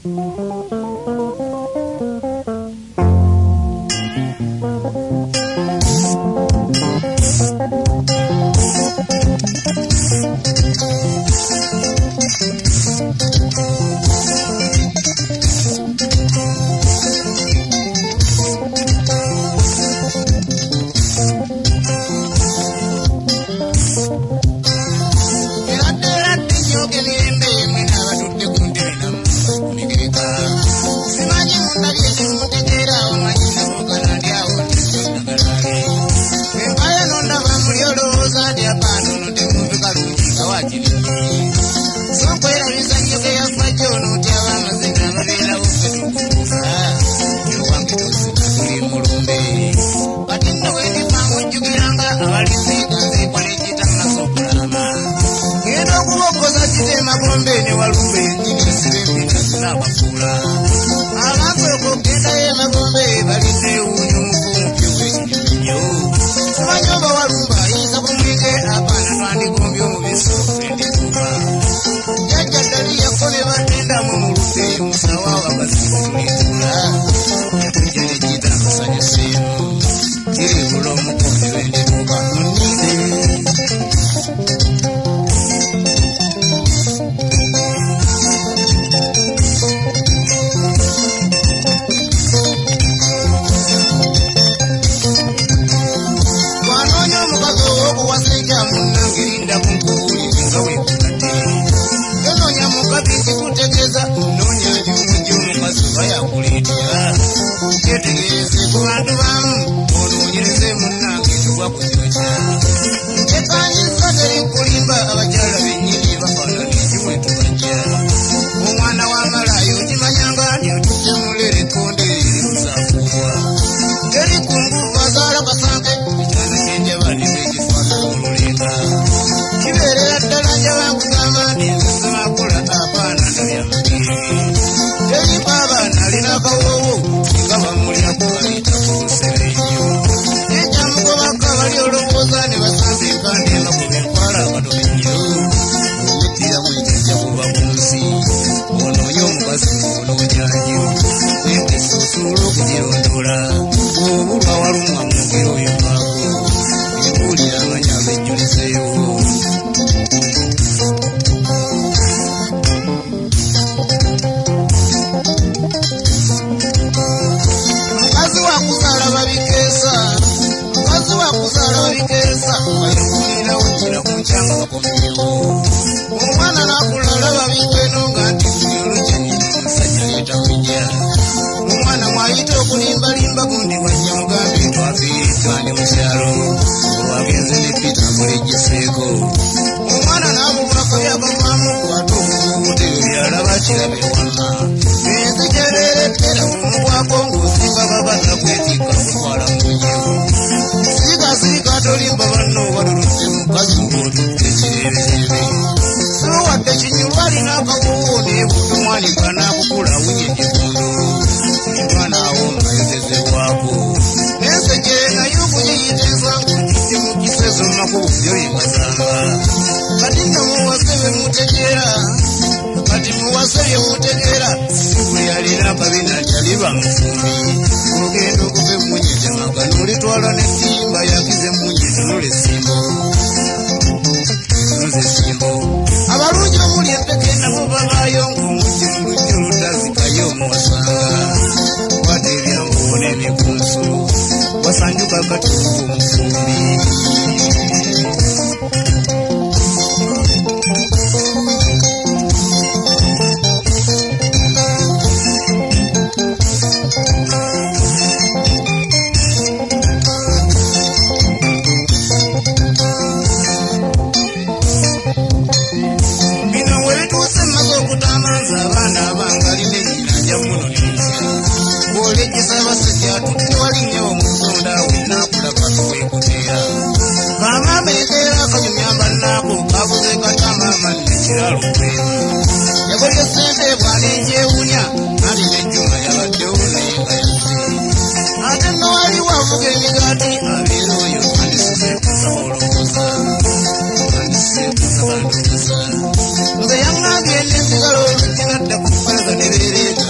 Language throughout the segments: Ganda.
The young man,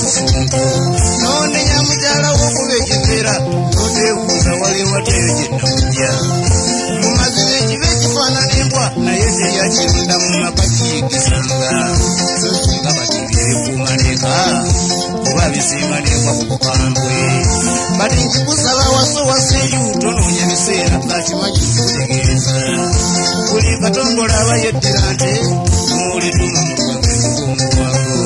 ekisusunku none nyamukyala w'okubekebera notebuuza wali wateyo gye nnamujja mu mazima ekibe ekifaanana embwa naye teryakirunda mu maka kiyigisanga so singa batibye ebikuumaleka oba bisinga n'embwa ku bukambwe bati nkikusaba waso waseeyo tonoonya biseera akimanyi kikutegeeza buli katongola aba yeddira nte n'olituma mu lwenge lw'omuwango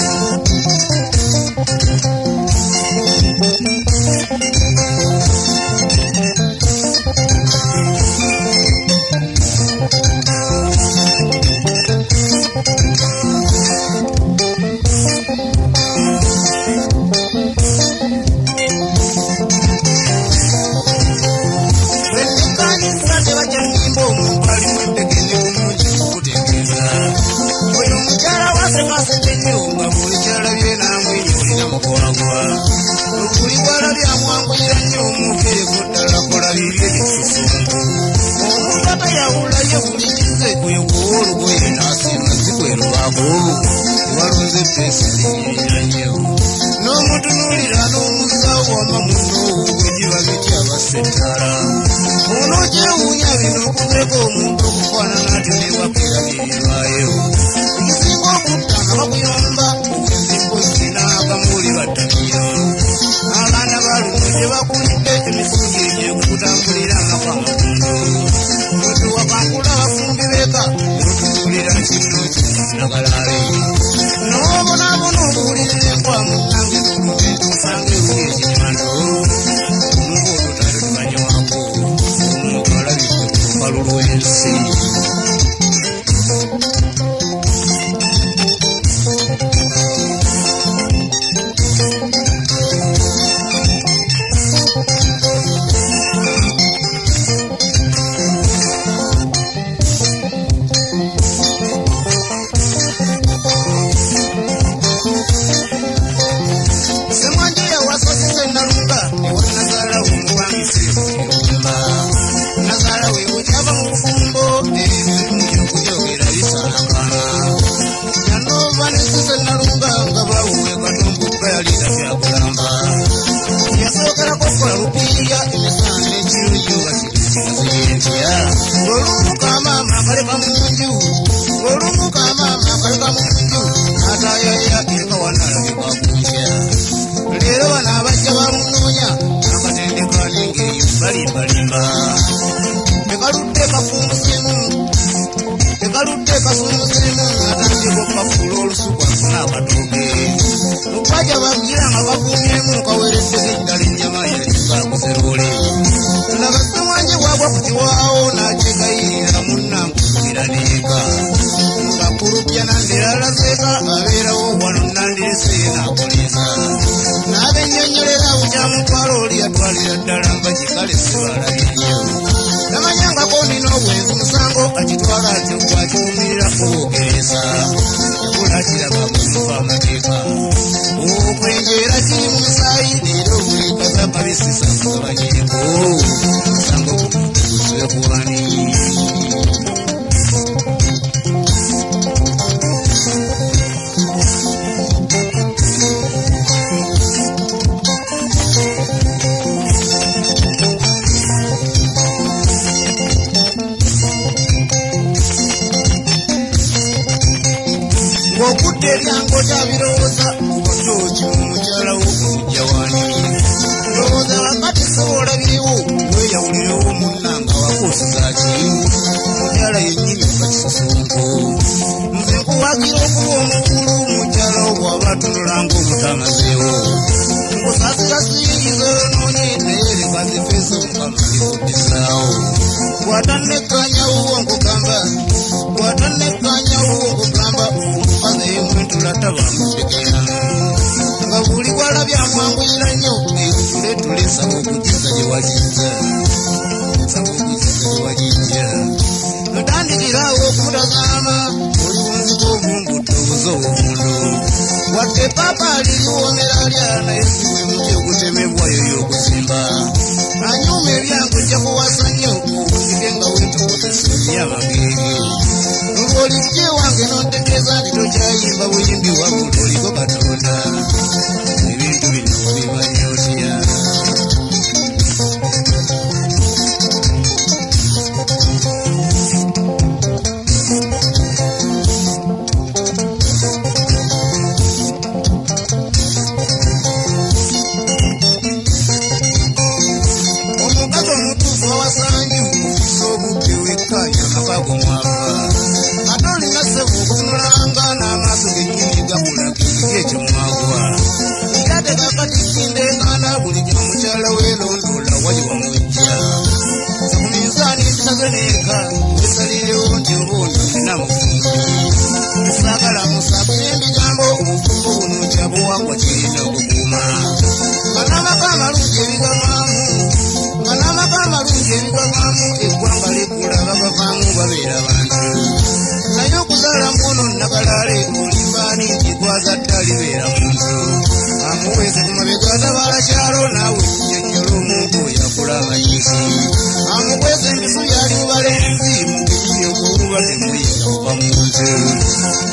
n'omutunuulira n'omusawo wama muno wekibazo kyabasettala ono kyewuunya bino okubeeko omuntu okufaanana atyo nebakera birirwayo okusinga okutta nga bakuyomba okuzimba okinaakamuuli battamiyo abaana balumu gye bakulidde emifugi egyekukutambulira amaka amatundu otuwakankula abafumbi beka otunuulira kino kinagalabe n'obonaabona obuwulirira enkwa mu nange n'olugendo osanga ewuli ekinyando omuba olutalo tumanyiwako omukalabidde ku lukalu lw'ensi wadde papa aliliwomera lyana esiwe mutyo okutemebwayo y'okusimba anyuma ebyangu nja kuwasa nnyo okuzike nga wetukozesa ebyamagenge olwolijje wange n'ontegeeza nti tokyayimba buyimbi wabula oliko Katonda bazadde alibeera muntu amuweese ku mabega tabalakyalo naawe nyonyola omuntu yakula amayisi amukwese emisu yali bubala enzi mugeyiri okuwuba temuyinza kuva mu nzu